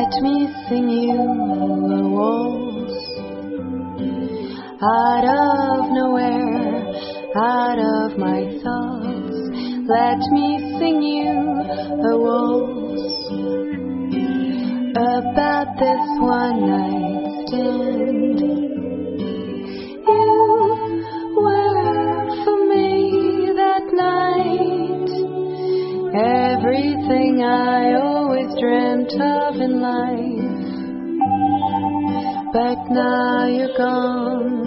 Let me sing you a waltz out of nowhere, out of my thoughts. Let me sing you a waltz about this one night stand. You were for me that night everything I always dreamt of in life, but now you're gone.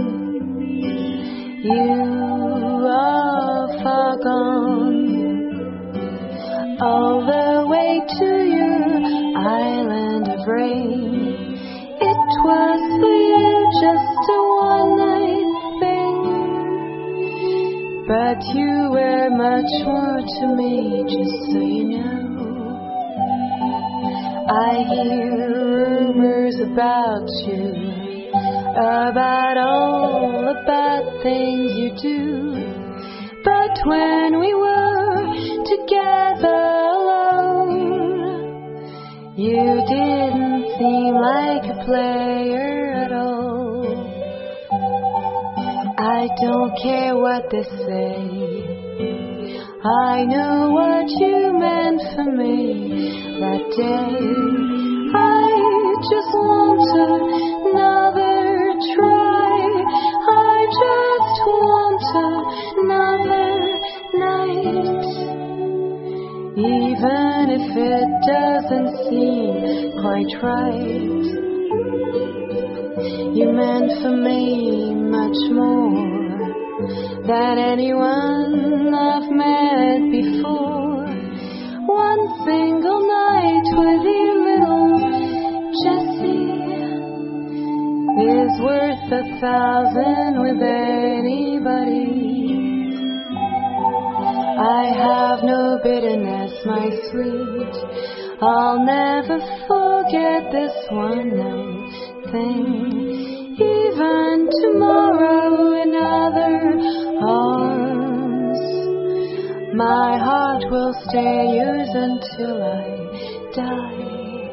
You are far gone, all the way to your island of rain. It was for you just a one-night thing, but you were much more to me, just so you know. I hear rumors about you, about all the bad things you do, but when we were together alone, you didn't seem like a player at all. I don't care what they say, I know what you meant for me that day. I just want another try, I just want another night, even if it doesn't seem quite right. You meant for me much more than anyone I've met before. One single night with you, little Jessie, is worth 1,000 with anybody. I have no bitterness, my sweet, I'll never forget this one night thing. Even tomorrow in other arms, my heart will stay yours until I die.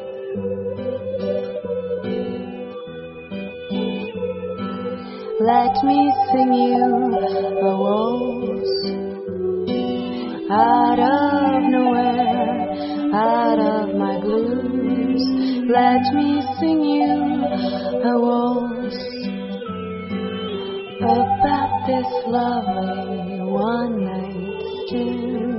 Let me sing you a waltz out of nowhere, out of my blues. Let me sing you a waltz about this lovely one night stand.